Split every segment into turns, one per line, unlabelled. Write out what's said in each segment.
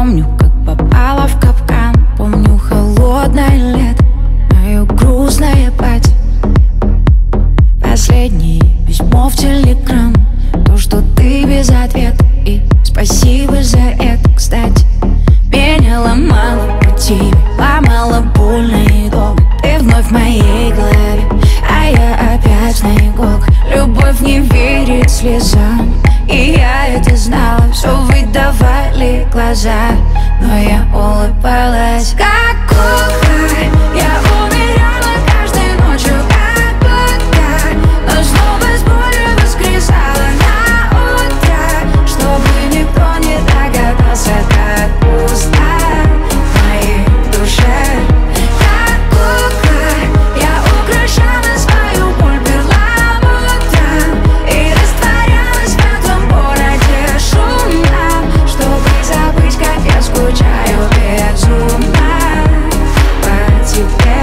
помню, как попала в капкан. Помню холодное лето, мое грустное платье, последнее письмо в телеграм, то, что ты без ответа. И спасибо за это, кстати. Меня ломало по тебе, ломало больно и долго. Ты вновь в моей голове, а я опять на иголках. Любовь не верит слезам, и я это знала. Все выдавали глаза, но я улыбалась как кукла. Я умирала каждой ночью как будто, но снова с болью воскресала на утро, чтобы никто не догадался, как пусто в моей душе. Как кукла я украшала свою боль перламутром и растворялась в этом городе шумном, чтобы забыть, как я скучаю безумно по тебе.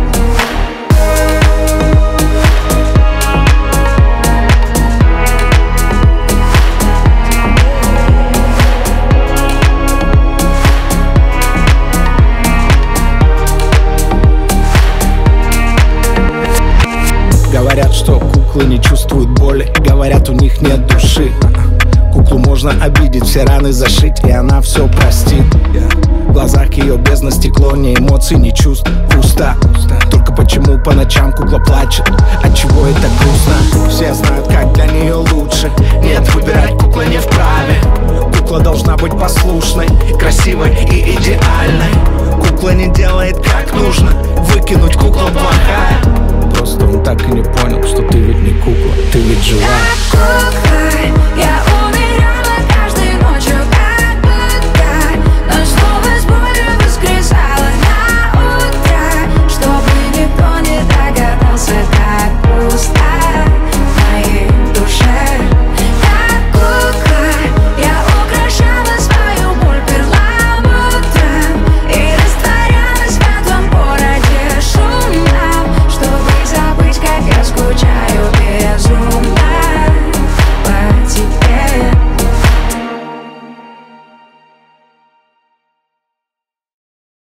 Говорят, что куклы не чувствуют боли, говорят, у них нет души. Куклу можно обидеть, все раны зашить, и она все простит. В глазах ее бездна стекло, ни эмоций, ни чувств, пусто. Только почему по ночам кукла плачет, отчего это грустно? Все знают, как для нее лучше. Нет, выбирать кукла не вправе. Кукла должна быть послушной, красивой и идеальной. Кукла не делает как нужно, выкинуть кукла плохая. Просто он так и не понял, что ты ведь не кукла, ты ведь живая.